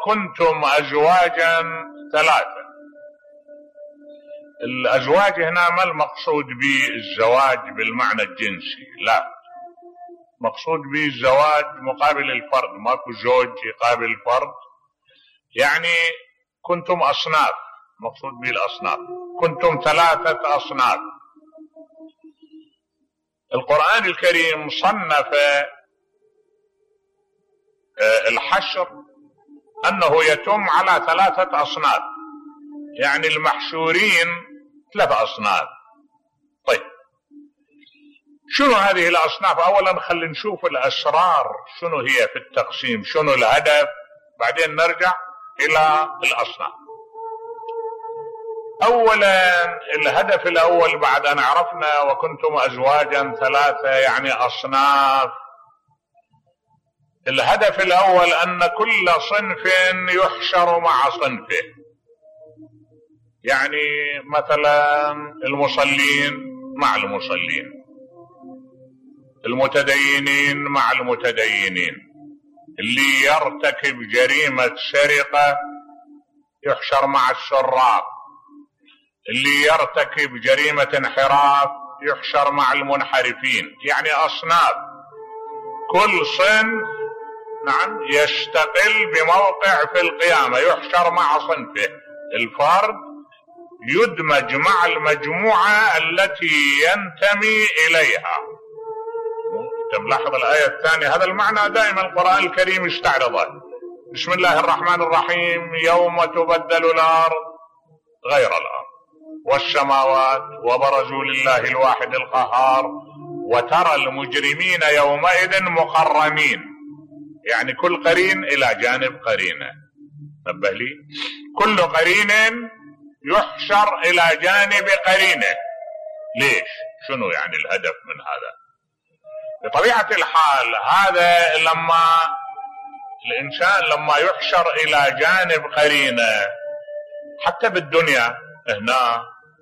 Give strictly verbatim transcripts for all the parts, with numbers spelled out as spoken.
كنتم أزواجا ثلاثة. الأزواج هنا ما المقصود به الزواج بالمعنى الجنسي، لا، مقصود به الزواج مقابل الفرد، ماكو زوج يقابل الفرد، يعني كنتم أصناف، مقصود به الأصناف، كنتم ثلاثة أصناف. القرآن الكريم صنف الحشر أنه يتم على ثلاثة أصناف، يعني المحشورين ثلاثة أصناف. طيب شنو هذه الأصناف؟ أولا خلينا نشوف الأسرار شنو هي في التقسيم، شنو الهدف، بعدين نرجع إلى الأصناف. أولا الهدف الأول بعد أن عرفنا وكنتم أزواجا ثلاثة يعني أصناف، الهدف الأول أن كل صنف يحشر مع صنفه. يعني مثلا المصلين مع المصلين، المتدينين مع المتدينين، اللي يرتكب جريمة سرقة يحشر مع السراق، اللي يرتكب جريمة انحراف يحشر مع المنحرفين. يعني أصناف، كل صنف نعم يستقل بموقع في القيامة، يحشر مع صنفه. الفرد يدمج مع المجموعة التي ينتمي إليها. تلاحظ الآية الثانية، هذا المعنى دائما القرآن الكريم يستعرضه. بسم الله الرحمن الرحيم، يوم تبدل الأرض غير الأرض والسماوات وبرزوا لله الواحد القهار وترى المجرمين يومئذ مقرنين. يعني كل قرين إلى جانب قرينه، نبه لي، كل قرين يحشر إلى جانب قرينه. ليش؟ شنو يعني الهدف من هذا؟ بطبيعة الحال هذا لما الإنسان لما يحشر إلى جانب قرينه حتى بالدنيا هنا،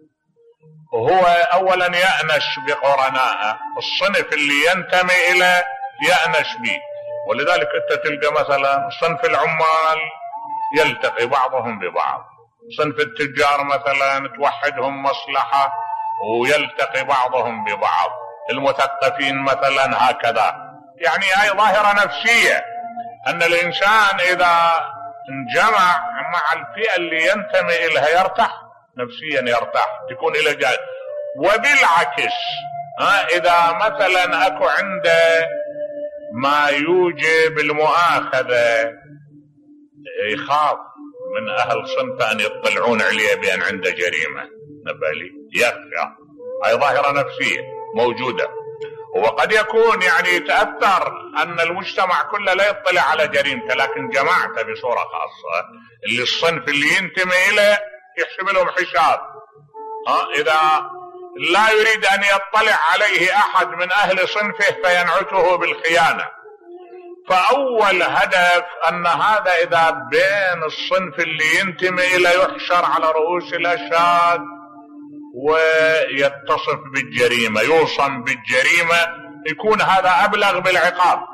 وهو أولا يأنس بقرنائه، الصنف اللي ينتمي إليه يأنس به. ولذلك أنت تلقى مثلا صنف العمال يلتقي بعضهم ببعض، صنف التجار مثلا توحدهم مصلحة ويلتقي بعضهم ببعض، المثقفين مثلا هكذا. يعني هاي ظاهرة نفسية، أن الإنسان إذا انجمع مع الفئة اللي ينتمي إليها يرتاح نفسيا، يرتاح، تكون إلى جانب. وبالعكس ها إذا مثلا أكو عنده ما يوجب المؤاخذة، يخاف من أهل صنفه أن يطلعون عليه بأن عنده جريمة، نبالي يخشى. هاي ظاهرة نفسية موجودة. وقد يكون يعني يتأثر أن المجتمع كله لا يطلع على جريمته، لكن جماعته بصورة خاصة اللي الصنف اللي ينتمي إليه يحسب لهم حساب. ها إذا لا يريد أن يطلع عليه أحد من أهل صنفه فينعته بالخيانة. فأول هدف أن هذا إذا بين الصنف اللي ينتمي إليه يحشر على رؤوس الأشهاد ويتصف بالجريمة، يوصم بالجريمة، يكون هذا أبلغ بالعقاب.